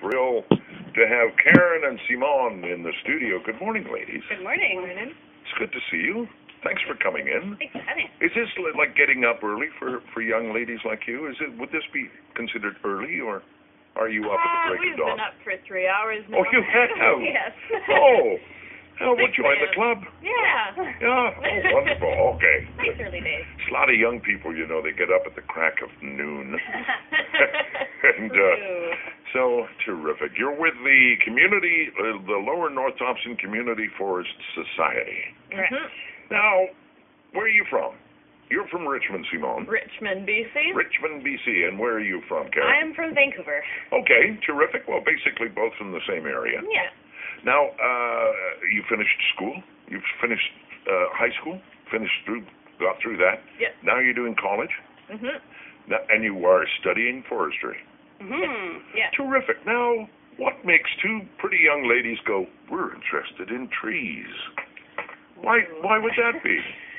thrill to have Karen and Simone in the studio. Good morning, ladies. Good morning. Morning. It's good to see you. Thanks for coming in. Thanks for having me. Is this like getting up early for young ladies like you? Would this be considered early, or are you up at the break We've of dawn? been up for 3 hours now. Oh, you have? Yes. Would you join the club? Yeah. Yeah. Oh, wonderful. Okay. Nice early days. It's a lot of young people, they get up at the crack of noon. And so terrific. You're with the community, the Lower North Thompson Community Forest Society. Right. Now, where are you from? You're from Richmond, Simone. Richmond, BC. Richmond, BC. And where are you from, Karen? I am from Vancouver. Okay, terrific. Well, basically both from the same area. Yeah. Now, you finished school? You've finished high school? Got through that? Yes. Now you're doing college? Mhm. Now, and you are studying forestry? Mhm. Yeah. Terrific. Now, what makes two pretty young ladies go, we're interested in trees? Why would that be?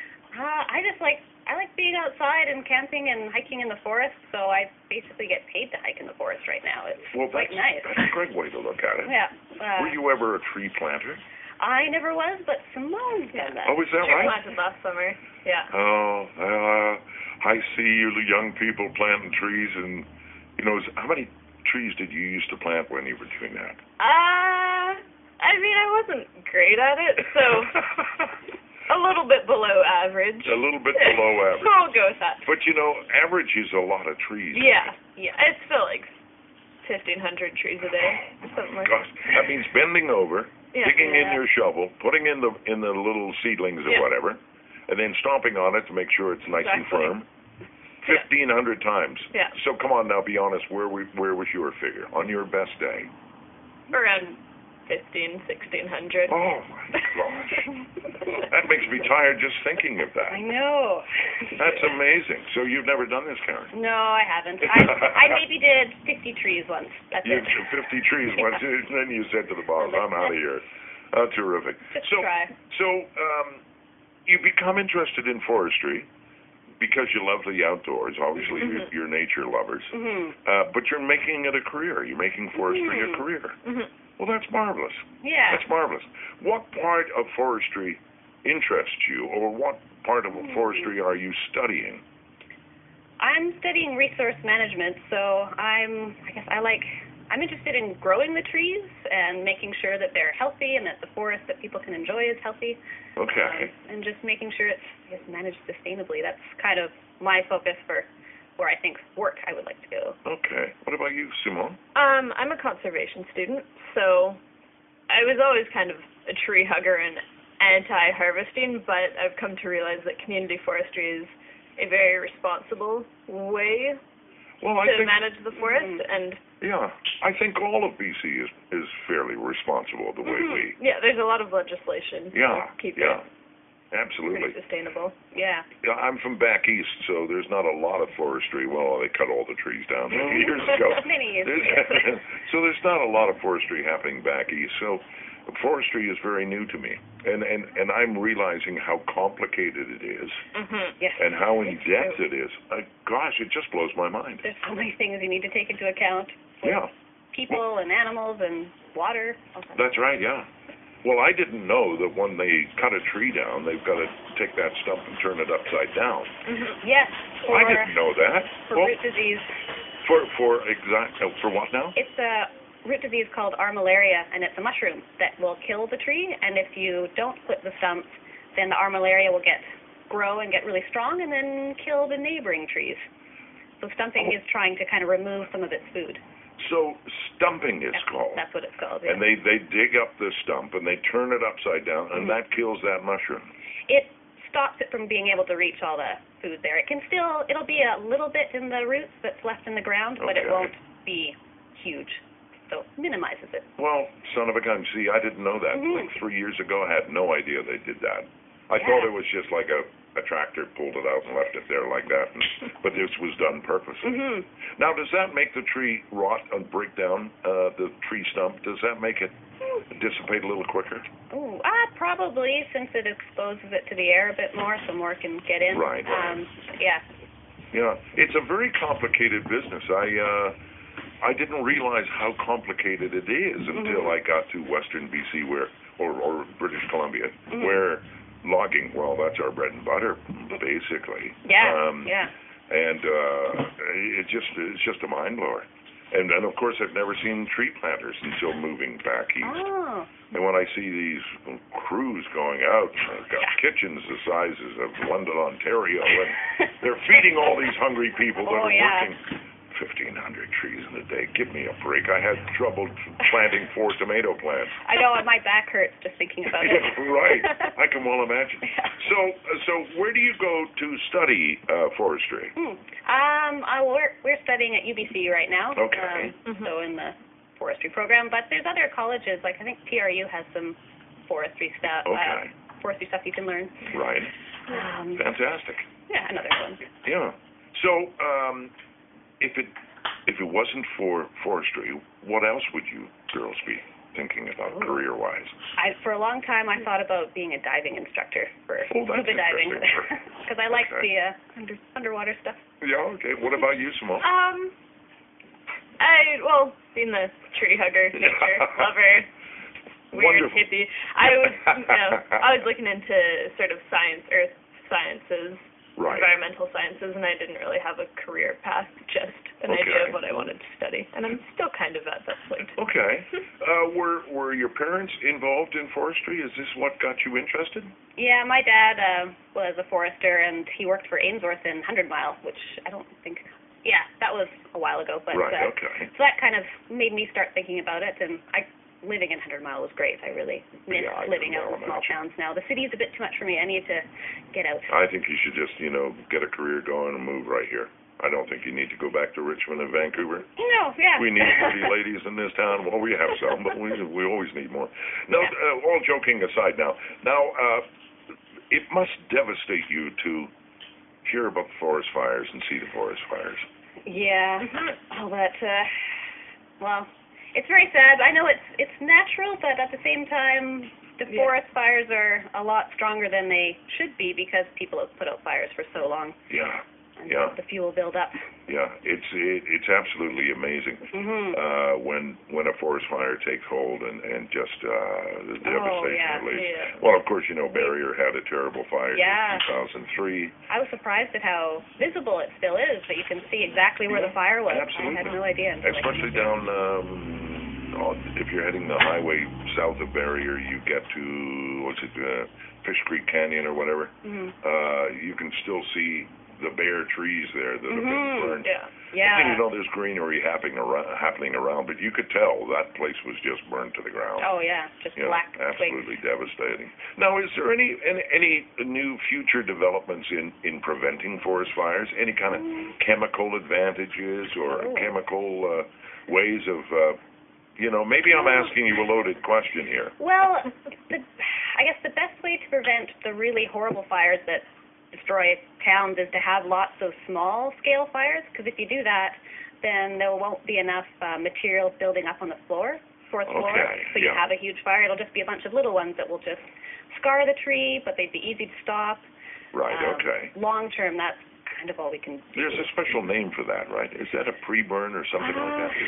I like being outside and camping and hiking in the forest, so I basically get paid to hike in the forest right now. It's quite nice. That's a great way to look at it. Yeah. Were you ever a tree planter? I never was, but Simone's done that. Oh, is that right? She planted last summer. Yeah. Oh, I see you young people planting trees, and how many trees did you used to plant when you were doing that? I wasn't great at it, so a little bit below average. A little bit below average. I'll go with that. But average is a lot of trees. Yeah. It's still like 1,500 trees a day, something like that. Gosh, that means bending over, digging in your shovel, putting in the little seedlings or whatever, and then stomping on it to make sure it's nice and firm. 1,500 times. Yeah. So come on now, be honest. Where was your figure on your best day? Around 1,600. Oh my gosh, that makes me tired just thinking of that. I know. That's amazing. So you've never done this, Karen? No, I haven't. I maybe did 50 trees once. That's it. 50 trees once, and then you said to the boss, "I'm out of here." Oh, terrific. Just try. So you become interested in forestry because you love the outdoors. Obviously, you're nature lovers. But you're making it a career. You're making forestry a career. Well, that's marvelous. Yeah. That's marvelous. What part of forestry interests you, or what part of forestry are you studying? I'm studying resource management, so I'm interested in growing the trees and making sure that they're healthy and that the forest that people can enjoy is healthy. Okay. And just making sure it's managed sustainably. That's kind of my focus for where I think work I would like to go. Okay. What about you, Simone? I'm a conservation student, so I was always kind of a tree hugger and anti-harvesting, but I've come to realize that community forestry is a very responsible way to manage the forest. And yeah, I think all of BC is fairly responsible the way we... Yeah, there's a lot of legislation to keep it absolutely pretty sustainable. Yeah. I'm from back east, so there's not a lot of forestry. Well, they cut all the trees down many years ago. Many years ago. So there's not a lot of forestry happening back east. So forestry is very new to me, and I'm realizing how complicated it is, Yes. and how in depth it is. Gosh, it just blows my mind. There's so many things you need to take into account. Yeah. People and animals and water. That's right. Yeah. Well, I didn't know that when they cut a tree down, they've got to take that stump and turn it upside down. Yes. I didn't know that. For root disease. For what now? It's a root disease called armillaria, and it's a mushroom that will kill the tree. And if you don't split the stumps, then the armillaria will grow and get really strong, and then kill the neighboring trees. So stumping is trying to kind of remove some of its food. So stumping is called. That's what it's called. Yeah. And they dig up the stump and they turn it upside down, and that kills that mushroom. It stops it from being able to reach all the food there. It'll be a little bit in the roots that's left in the ground, but it won't be huge. So it minimizes it. Well, son of a gun. See, I didn't know that. Like 3 years ago, I had no idea they did that. I thought it was just like a tractor pulled it out and left it there like that, but this was done purposely. Now, does that make the tree rot and break down, the tree stump? Does that make it dissipate a little quicker? Probably, since it exposes it to the air a bit more, so more can get in. Right. Yeah. Yeah, it's a very complicated business. I I didn't realize how complicated it is until I got to Western BC, or British Columbia, where logging, well, that's our bread and butter, basically. Yeah, And it's just a mind blower. And then, of course, I've never seen tree planters until moving back east. Oh. And when I see these crews going out, they've got kitchens the sizes of London, Ontario, and they're feeding all these hungry people that are working 1,500 trees in a day. Give me a break. I had trouble planting 4 tomato plants. I know, my back hurts just thinking about it. Right. I can well imagine. Yeah. So where do you go to study forestry? We're studying at UBC right now. Okay. So in the forestry program, but there's other colleges, like I think PRU has some forestry stuff. Okay. Forestry stuff you can learn. Right. Fantastic. Yeah, another one. Yeah. So, if it wasn't for forestry, what else would you girls be thinking about career-wise? For a long time, I thought about being a diving instructor for scuba diving, because I like the underwater stuff. Yeah. Okay. What about you, Simone? Being the tree hugger, nature lover, weird hippie, I was looking into sort of earth sciences. Right. Environmental sciences, and I didn't really have a career path, just an idea of what I wanted to study, and I'm still kind of at that point. Okay. Were your parents involved in forestry? Is this what got you interested? Yeah, my dad was a forester, and he worked for Ainsworth in 100 Mile, which I don't think... Yeah, that was a while ago, but... Right, okay. So that kind of made me start thinking about it, and living in 100 Mile was great. I really miss living out in small towns now. The city's a bit too much for me. I need to get out. I think you should just, get a career going and move right here. I don't think you need to go back to Richmond and Vancouver. No, yeah. We need pretty ladies in this town. Well, we have some, but we always need more. No, all joking aside now. Now, it must devastate you to hear about the forest fires and see the forest fires. Yeah. Oh, but, well... It's very sad. I know it's natural, but at the same time, the forest fires are a lot stronger than they should be because people have put out fires for so long. Yeah. And the fuel build up. Yeah, it's absolutely amazing when a forest fire takes hold and just the devastation release. Yeah. Well, of course, Barrier had a terrible fire in 2003. I was surprised at how visible it still is, that you can see exactly where the fire was. Absolutely. I had no idea. Especially down, if you're heading the highway south of Barrier, you get to, Fish Creek Canyon or whatever. You can still see the bare trees there that have been burned. Yeah. And, there's greenery happening around, but you could tell that place was just burned to the ground. Oh yeah, just black. Absolutely devastating. Now, is there any new future developments in preventing forest fires? Any kind of chemical advantages or chemical ways of maybe I'm asking you a loaded question here. Well, I guess the best way to prevent the really horrible fires that destroy towns is to have lots of small-scale fires, because if you do that, then there won't be enough material building up on the fourth floor. So you have a huge fire. It'll just be a bunch of little ones that will just scar the tree, but they'd be easy to stop. Right, okay. Long term, that's kind of all we can do. There's a special name for that, right? Is that a pre-burn or something like that?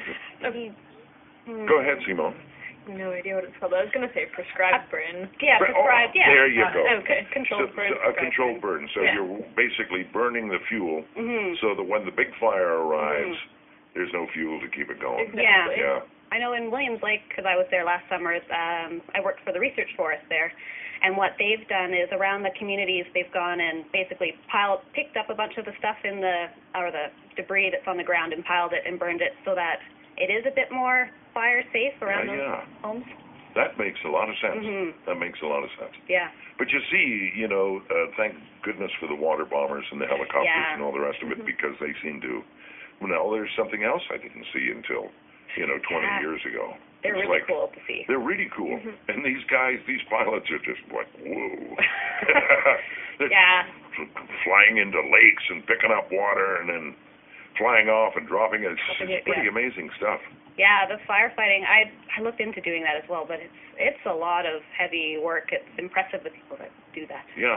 Go ahead, Simone. No idea what it's called. I was going to say prescribed burn. Yeah, prescribed, There you go. Okay. Controlled burn. A controlled burn. So you're basically burning the fuel so that when the big fire arrives, there's no fuel to keep it going. Exactly. Yeah. I know in Williams Lake, because I was there last summer, I worked for the research forest there, and what they've done is around the communities, they've gone and basically picked up a bunch of the stuff the debris that's on the ground and piled it and burned it so that it is a bit more fire safe around those homes. That makes a lot of sense. That makes a lot of sense. Yeah. But you see, thank goodness for the water bombers and the helicopters and all the rest of it, because they seem to, there's something else I didn't see until, 20 years ago. They're really cool to see. They're really cool. And these pilots are just like, whoa. They're flying into lakes and picking up water and then flying off and dropping it. It's pretty amazing stuff. Yeah, the firefighting, I looked into doing that as well, but it's a lot of heavy work. It's impressive the people that do that. Yeah.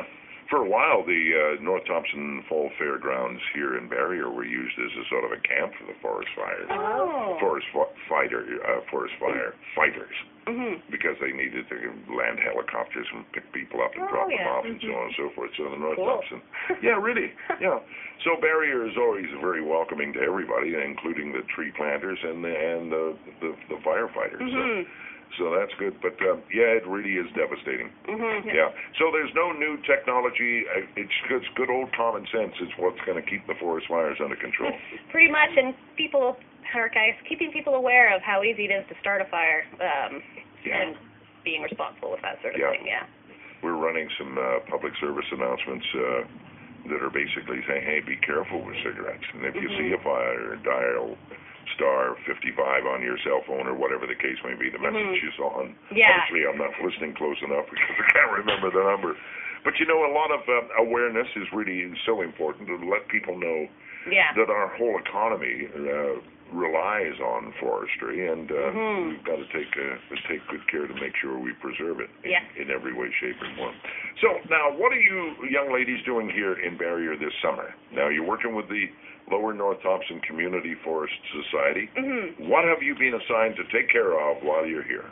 For a while, the North Thompson Fall Fairgrounds here in Barrier were used as a sort of a camp for the forest fires. Oh. Forest fire fighters. Because they needed to land helicopters and pick people up and drop them off and so on and so forth. So the North Thompson. Yeah, really. Yeah. So Barrier is always very welcoming to everybody, including the tree planters and the firefighters. So that's good. But yeah, it really is devastating. Yeah. So there's no new technology. It's good old common sense is what's going to keep the forest fires under control. Pretty much, and people are keeping people aware of how easy it is to start a fire, and being responsible with that sort of thing. Yeah. We're running some public service announcements that are basically saying, hey, be careful with cigarettes. And if you see a fire, dial star 55 on your cell phone or whatever the case may be. The message is on. Obviously, I'm not listening close enough because I can't remember the number. But, you know, a lot of awareness is really so important to let people know that our whole economy relies on forestry, and we've got to take good care to make sure we preserve it in every way, shape, and form. So now, what are you young ladies doing here in Barrier this summer? Now, you're working with the Lower North Thompson Community Forest Society. What have you been assigned to take care of while you're here?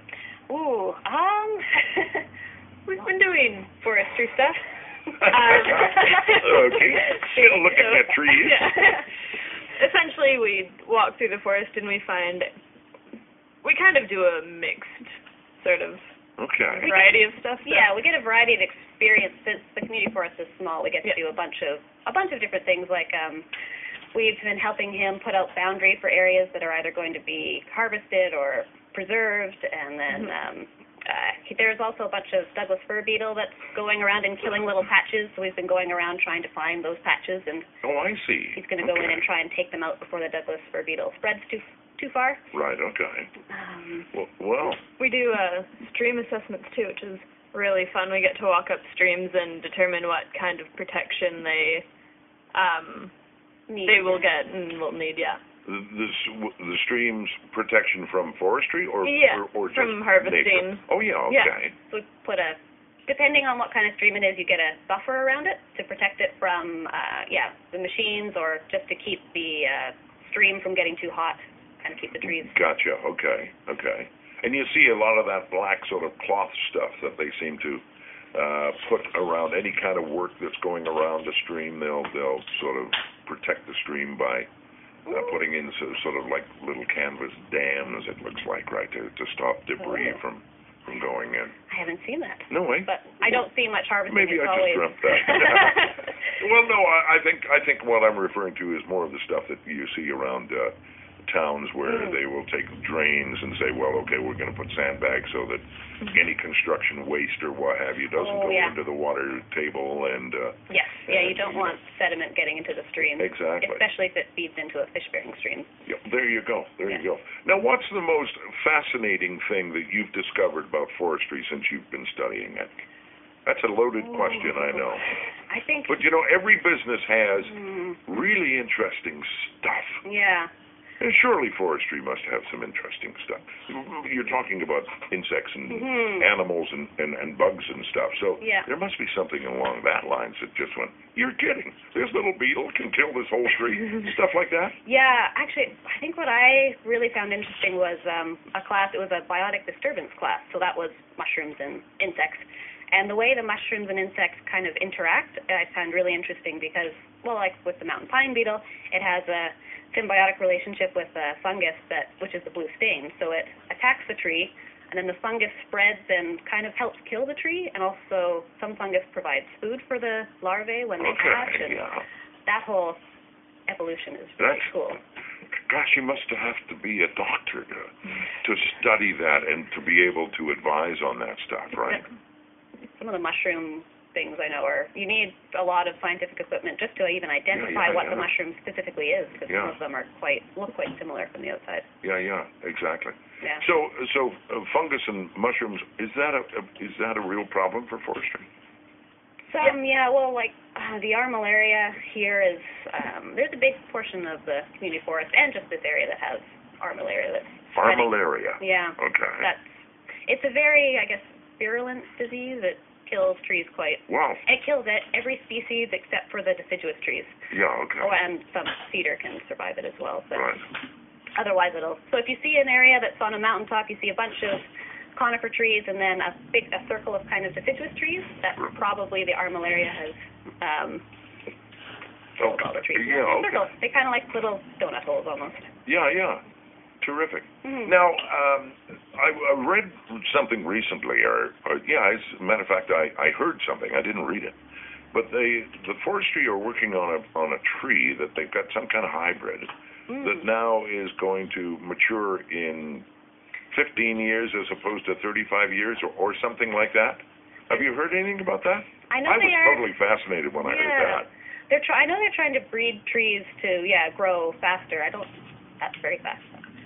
We've been doing forestry stuff. Okay. Still looking at trees. Essentially, we walk through the forest and we kind of do a mixed sort of variety of stuff. Yeah, we get a variety of experience. Since the community forest is small, we get to do a bunch of different things. Like we've been helping him put out boundary for areas that are either going to be harvested or preserved, and then there's also a bunch of Douglas fir beetle that's going around and killing little patches, so we've been going around trying to find those patches, and I see. He's going to go in and try and take them out before the Douglas fir beetle spreads too far. Right, okay. Well. We do stream assessments, too, which is really fun. We get to walk up streams and determine what kind of protection they will get and will need, The stream's protection from forestry or just from harvesting. Nature? Oh, yeah, okay. Yeah. So we put depending on what kind of stream it is, you get a buffer around it to protect it from, the machines, or just to keep the stream from getting too hot, kind of keep the trees. Gotcha, okay. And you see a lot of that black sort of cloth stuff that they seem to put around any kind of work that's going around the stream. They'll sort of protect the stream by putting in sort of like little canvas dams, it looks like, right, to stop debris from going in. I haven't seen that. No way. But I don't see much harvesting. Maybe I just dreamt that. Well, no, I think what I'm referring to is more of the stuff that you see around towns where they will take drains and say, well, okay, we're going to put sandbags so that any construction waste or what have you doesn't go into the water table. And you don't want sediment getting into the stream. Exactly. Especially if it feeds into a fish-bearing stream. Yep, there you go. You go. Now, what's the most fascinating thing that you've discovered about forestry since you've been studying it? That's a loaded question, I know. I think. But, you know, every business has really interesting stuff. Yeah. And surely forestry must have some interesting stuff. You're talking about insects and animals and bugs and stuff. So there must be something along that lines that just went, you're kidding. This little beetle can kill this whole tree. Stuff like that? Yeah, actually, I think what I really found interesting was a class. It was a biotic disturbance class. So that was mushrooms and insects. And the way the mushrooms and insects kind of interact, I found really interesting because, well, like with the mountain pine beetle, it has a symbiotic relationship with a fungus which is the blue stain. So it attacks the tree, and then the fungus spreads and kind of helps kill the tree, and also some fungus provides food for the larvae when they hatch. And that whole evolution is really cool. Gosh, you must have to be a doctor to study that and to be able to advise on that stuff, right? Some of the mushroom things I know you need a lot of scientific equipment just to even identify what the mushroom specifically is, because some of them look quite similar from the outside. Yeah, exactly. Yeah. So fungus and mushrooms, is that a real problem for forestry? Some, well, like the armillaria here is there's a big portion of the community forest and just this area that has armillaria. Armillaria. Yeah. Okay. It's a very, I guess, virulent disease. It kills trees quite. Wow. It kills every species except for the deciduous trees. Yeah, okay. Oh, and some cedar can survive it as well. But Right. otherwise it'll. So if you see an area that's on a mountaintop, you see a bunch of conifer trees and then a circle of kind of deciduous trees, that's probably the armillaria has killed all the trees. Yeah, okay. Circles. They kind of like little donut holes almost. Yeah, yeah. Terrific. Mm-hmm. Now, I read something recently, or as a matter of fact, I heard something. I didn't read it. But the forestry are working on a tree that they've got some kind of hybrid that now is going to mature in 15 years as opposed to 35 years or something like that. Have you heard anything about that? I know I was they are. totally fascinated when I heard that. I know they're trying to breed trees to grow faster. That's very fast.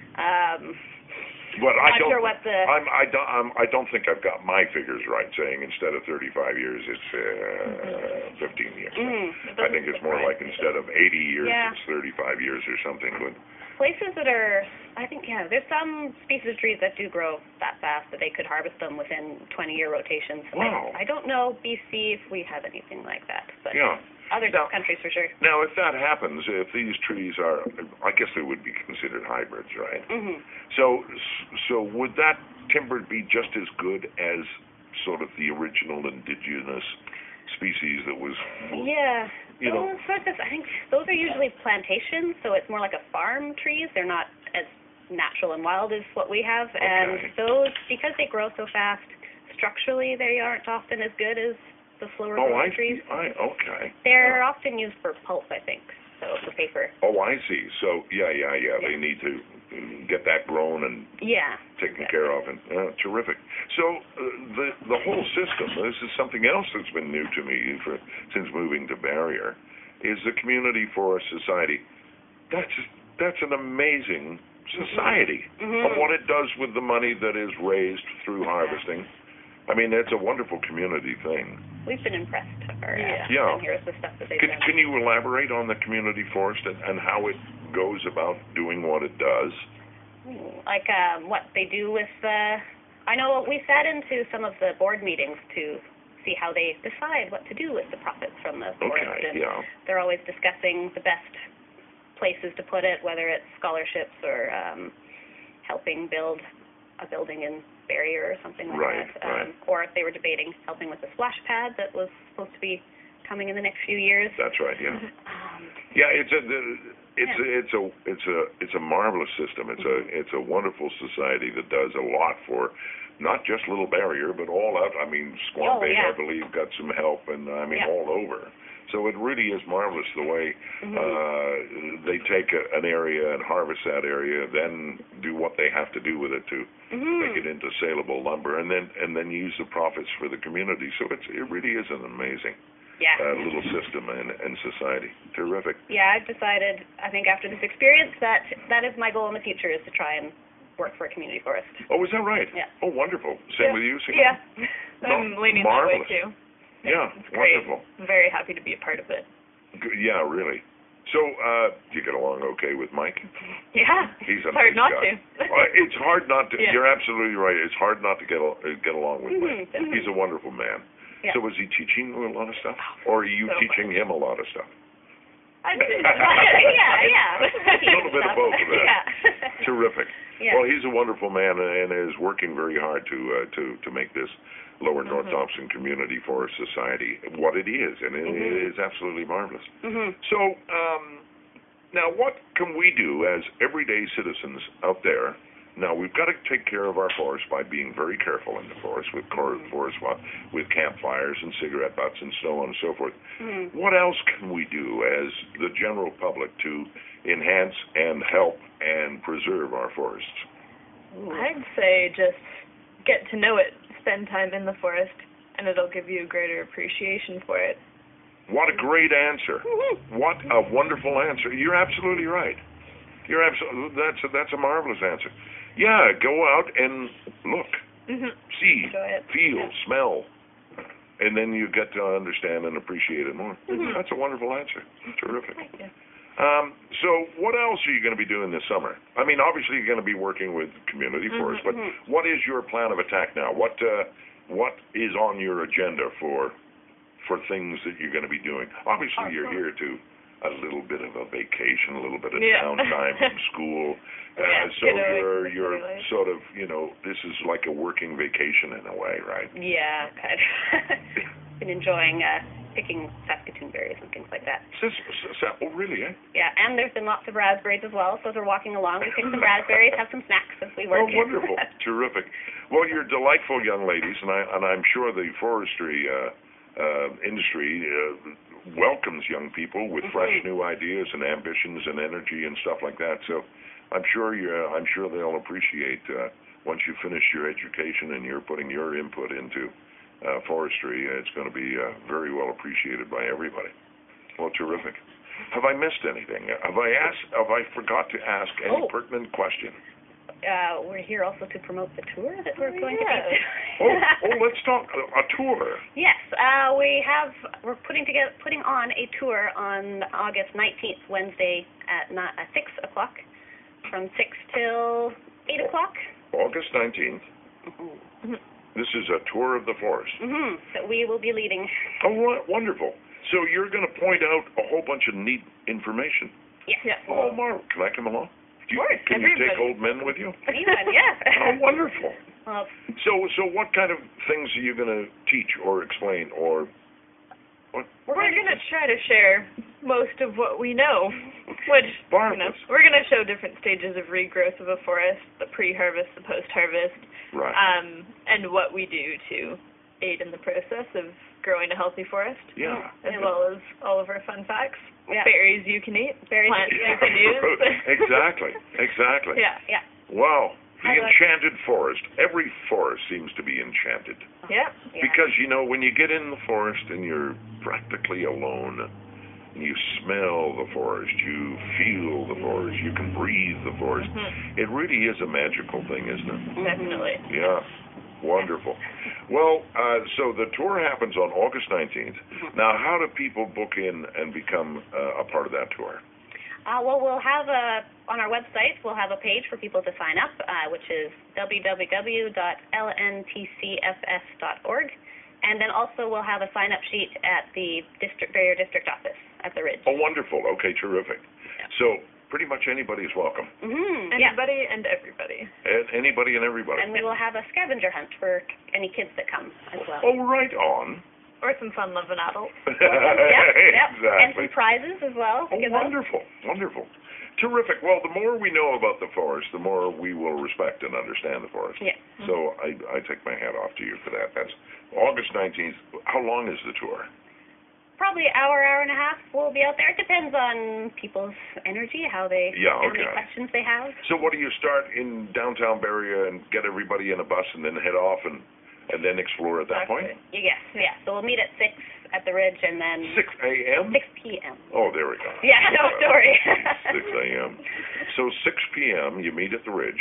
But I not don't. sure what the. I don't think I've got my figures right. Saying instead of 35 years, it's 15 years. I think it's more like instead of 80 years, it's 35 years or something. But places that are, I think, there's some species of trees that do grow that fast that they could harvest them within 20-year rotations. Wow. I don't know BC if we have anything like that, but other countries for sure. Now, if that happens, if these trees are, I guess they would be considered hybrids, right? Mm-hmm. So would that timber be just as good as sort of the original indigenous species that was? Yeah. You know, I think those are usually plantations, so it's more like a farm trees. They're not as natural and wild as what we have. Okay. And those, because they grow so fast, structurally they aren't often as good as the slower growing trees. Okay. They're often used for pulp, I think, so for paper. Oh, I see. So, yeah. They need to get that grown and taken care of. And terrific. So the whole system, this is something else that's been new to me since moving to Barrier, is the Community Forest Society. That's an amazing society of what it does with the money that is raised through harvesting. I mean, it's a wonderful community thing. We've been impressed. Here's the stuff that they've done. Can you elaborate on the community forest and how it goes about doing what it does? Like what they do with I know we sat into some of the board meetings to see how they decide what to do with the profits from the forest. Okay, and they're always discussing the best places to put it, whether it's scholarships or helping build a building in Barrier or something like that. Right. Or if they were debating helping with the splash pad that was supposed to be coming in the next few years. That's right. Yeah. It's a marvelous system. It's a wonderful society that does a lot for not just Little Barrier, but all out. I mean, Squam Bay, I believe, got some help, and all over. So it really is marvelous the way they take an area and harvest that area, then do what they have to do with it to make it into saleable lumber, and then use the profits for the community. So it really is an amazing little system and society. Terrific. Yeah, I've decided, I think after this experience, that is my goal in the future, is to try and work for a community forest. Oh, is that right? Yeah. Oh, wonderful. Same with you, Simone? Yeah. I'm leaning that way, too. Yeah, it's great. wonderful. I'm very happy to be a part of it. Yeah, really. So, do you get along okay with Mike? Yeah. He's a hard nice not guy. to. It's hard not to. Yeah. You're absolutely right. It's hard not to get along with Mike. He's a wonderful man. Yeah. So, is he teaching you a lot of stuff, or are you teaching him a lot of stuff? I'd say yeah. A little bit of both of that. Yeah. Terrific. Yeah. Well, he's a wonderful man and is working very hard to make this Lower North Thompson Community Forest Society what it is, and it is absolutely marvelous. So, now what can we do as everyday citizens out there? Now, we've got to take care of our forest by being very careful in the forest with with campfires and cigarette butts and so on and so forth. What else can we do as the general public to enhance and help and preserve our forests? I'd say just get to know it, spend time in the forest, and it'll give you a greater appreciation for it. What a great answer. What a wonderful answer. You're absolutely right. That's a marvelous answer. Yeah, go out and look, see, feel, smell, and then you get to understand and appreciate it more. That's a wonderful answer. Terrific. Thank you. So what else are you going to be doing this summer? I mean, obviously you're going to be working with community forest, but what is your plan of attack now? What what is on your agenda for things that you're going to be doing? Obviously, you're here to a little bit of a vacation, a little bit of downtime from school. So you're sort of, this is like a working vacation in a way, right? Yeah, kind of. Been enjoying picking Saskatoon berries and things like that. Oh, really, eh? Yeah, and there's been lots of raspberries as well, so as we're walking along, we pick some raspberries, have some snacks as we work. Oh, wonderful. Terrific. Well, you're delightful young ladies, and I'm sure the forestry industry welcomes young people with fresh new ideas and ambitions and energy and stuff like that. So I'm sure they'll appreciate once you finish your education and you're putting your input into forestry. It's going to be very well appreciated by everybody. Well, terrific. Have I missed anything? Have I forgot to ask any pertinent question? We're here also to promote the tour that we're going to be. Let's talk a tour. Yes, we're putting on a tour on August 19th, Wednesday at 6 o'clock, from 6 till 8 o'clock. August 19th. Mm-hmm. This is a tour of the forest. Mm-hmm. That we will be leading. Oh, wonderful. So you're going to point out a whole bunch of neat information. Yes. Yeah. Oh, Mark, can I come along? Can you take old men with you? Anyone, yeah. Oh, wonderful. Well, so what kind of things are you going to teach or explain or what? We're going to try to share most of what we know, which we're going to show different stages of regrowth of a forest, the pre-harvest, the post-harvest, right. And what we do to aid in the process of growing a healthy forest. Yeah. As well as all of our fun facts. Yeah. Berries you can eat, plants you can use. Exactly. Yeah. Wow. The enchanted forest. Every forest seems to be enchanted. Yeah. Because, when you get in the forest and you're practically alone, and you smell the forest, you feel the forest, you can breathe the forest, it really is a magical thing, isn't it? Definitely. Yeah. Wonderful. Well, so the tour happens on August 19th. Now, how do people book in and become a part of that tour? Well, we'll have on our website, we'll have a page for people to sign up, which is www.lntcfs.org. And then also we'll have a sign-up sheet at the Barrier District office at the Ridge. Oh, wonderful. Okay, terrific. Yeah. So pretty much anybody is welcome. Mm-hmm. Anybody and everybody. Anybody and everybody. And we will have a scavenger hunt for any kids that come as well. Oh, right on. Or some fun-loving adults. Exactly. And some prizes as well. Oh, wonderful. Terrific. Well, the more we know about the forest, the more we will respect and understand the forest. Yeah. So I take my hat off to you for that. That's August 19th. How long is the tour? Probably an hour and a half we'll be out there. It depends on people's energy, how many questions they have. So what do you start in downtown Barrie and get everybody in a bus and then head off and then explore at that point? Yes, yeah. So we'll meet at 6 at the Ridge and then... 6 a.m.? 6 p.m. Oh, there we go. Yeah, no, sorry. 6 a.m. So 6 p.m. you meet at the Ridge.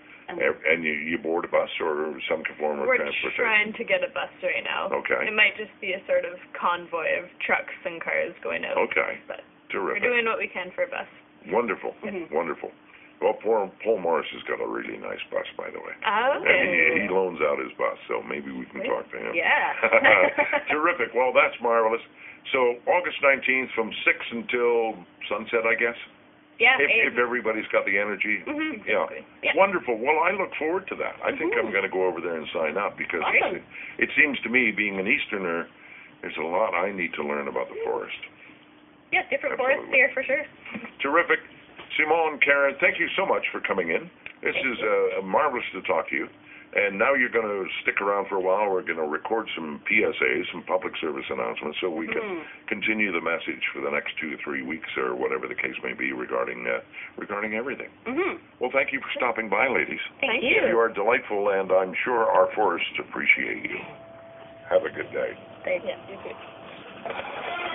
And you board a bus or some form of transportation? We're trying to get a bus right now. Okay. It might just be a sort of convoy of trucks and cars going out. Okay. But terrific. We're doing what we can for a bus. Wonderful. Wonderful. Well, Paul Morris has got a really nice bus, by the way. Oh. And he loans out his bus, so maybe we can talk to him. Yeah. Terrific. Well, that's marvelous. So August 19th from 6 until sunset, I guess? Yeah. If everybody's got the energy. Yeah. Wonderful. Well, I look forward to that. I think I'm going to go over there and sign up because it seems to me, being an Easterner, there's a lot I need to learn about the forest. Yeah, different forests here for sure. Terrific. Simone, Karen, thank you so much for coming in. This is marvelous to talk to you. And now you're going to stick around for a while. We're going to record some PSAs, some public service announcements, so we can continue the message for the next 2 to 3 weeks or whatever the case may be regarding everything. Well, thank you for stopping by, ladies. Thank you. You are delightful, and I'm sure our forests appreciate you. Have a good day. Thank you. You too.